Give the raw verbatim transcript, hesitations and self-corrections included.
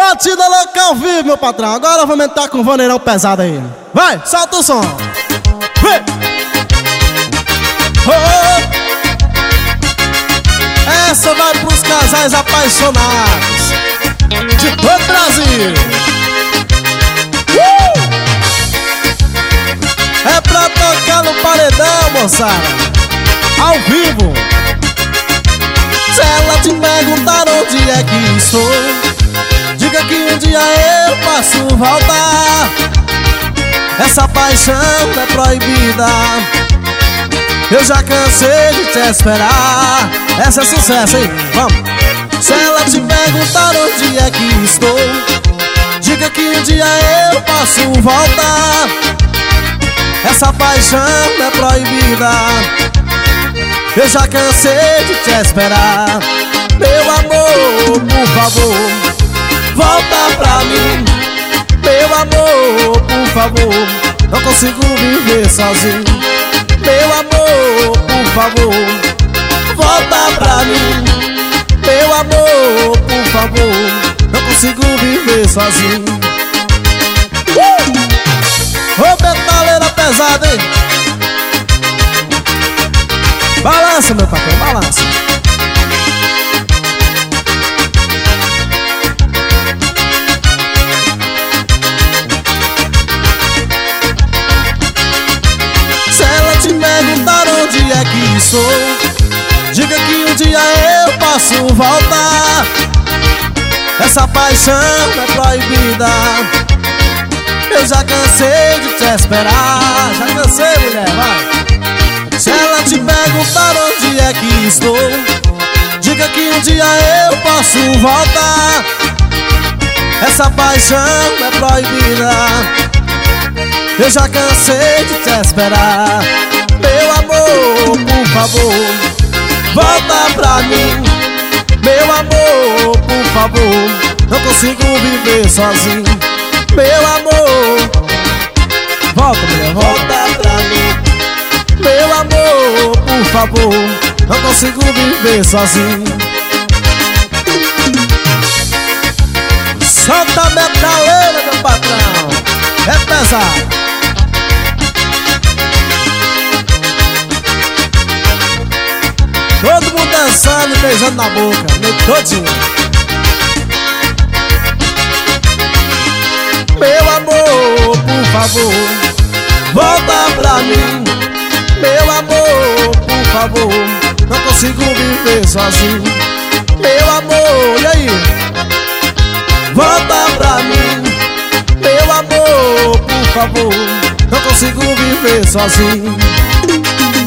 Batida louca ao vivo, meu patrão. Agora vamos entrar com o vaneirão pesado aí. Vai, solta o som. Vem. Oh. Essa vai pros casais apaixonados de todo o Brasil. uh. É pra tocar no paredão, moçada, ao vivo. Se ela te perguntar onde é que estou, diga que um dia eu posso voltar. Essa paixão é proibida, eu já cansei de te esperar. Essa é sucesso, hein? Vamos! Se ela te perguntar onde é que estou, diga que um dia eu posso voltar. Essa paixão é proibida, eu já cansei de te esperar. Meu amor, por favor, volta pra mim. Meu amor, por favor, não consigo viver sozinho. Meu amor, por favor, volta pra mim. Meu amor, por favor, não consigo viver sozinho. uh! Ô, metaleira pesada, hein? Balança, meu patrão, balança. Se ela te perguntar onde é que estou, diga que um dia eu posso voltar. Essa paixão é proibida, eu já cansei de te esperar. Já cansei, mulher, vai. Se ela te perguntar onde é que estou, diga que um dia eu posso voltar. Essa paixão é proibida, eu já cansei de te esperar. Meu amor, por favor, volta pra mim. Meu amor, por favor, não consigo viver sozinho. Meu amor, volta, mulher, volta pra mim. Meu amor, por favor, não consigo viver sozinho. Solta a metaleira, meu patrão, é pesado. Todo mundo dançando e beijando na boca, noite todinha. Meu amor, por favor, volta pra mim. Meu amor, por favor, não consigo viver sozinho. Meu amor, e aí? Volta pra mim. Meu amor, por favor, não consigo viver sozinho.